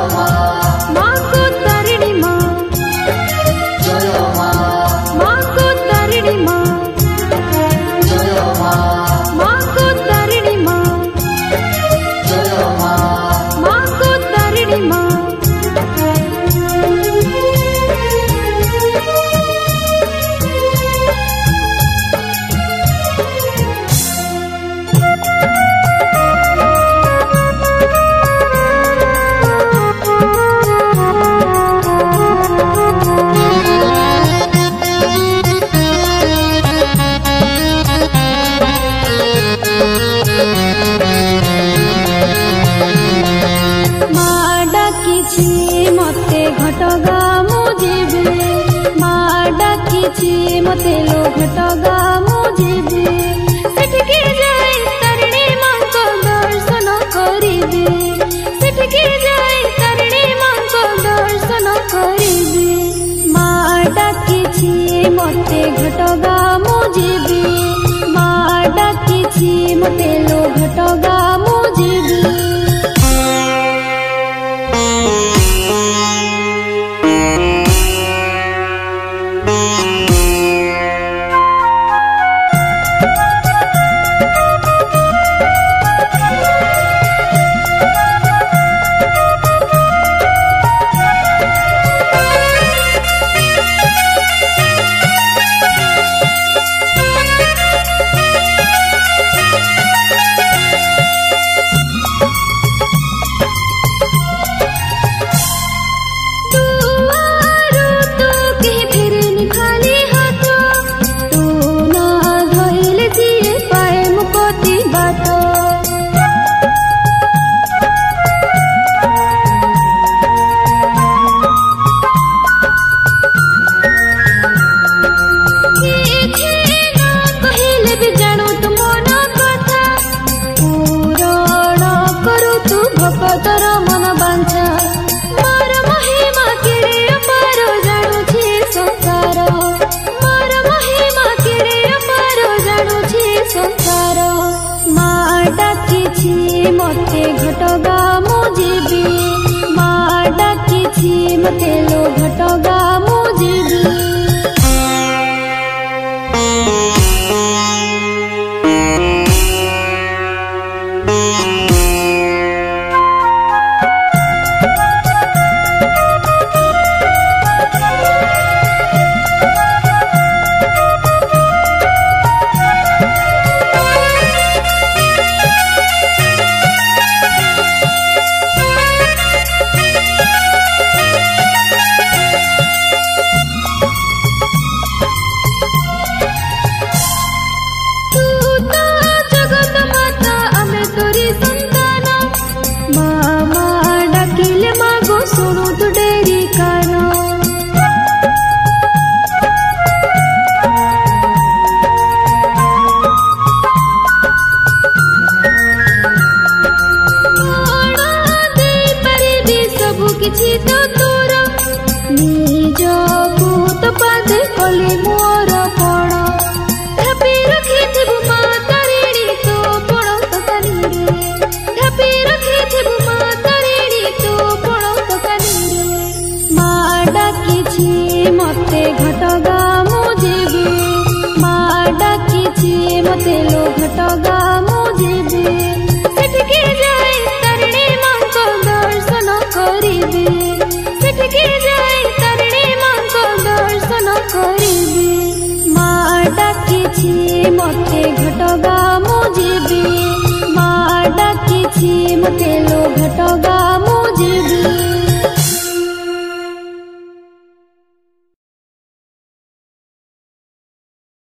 माँ को तारिणी माँ, माँ को तारिणी माँ, माँ को तारिणी माँ, माँ को तारिणी माँ। मते घटगा मुझे माँ डाकी मते लो घटगा मुझे सेठके जाए तारिणी माँ को दर्शन करिबे, सेठके जाए तारिणी माँ को दर्शन करिबे। माँ डाकी मते घटगा मुझे माँ डाकी मते लो घटगा मुझे। मते घटगा मुझे माँ डाकी मते लो घटगा मुझे। किछि तो तोर निज भूत पादे कले मोर पण ढापी रखिथिबु माँ तारिणी तो पण तकानी रे, ढापी रखिथिबु माँ तारिणी तो पण तकानी रे। माँ डाकी मते घटगा मुझे माँ डाकी मते लो घटगा मुझे सेठके जाए तारिणी माँ को दर्शन करिबे, सेठके जाए तारिणी माँ को दर्शन करिबे। माँ डाकी मते घटगा मुझे माँ डाकी मते लो घट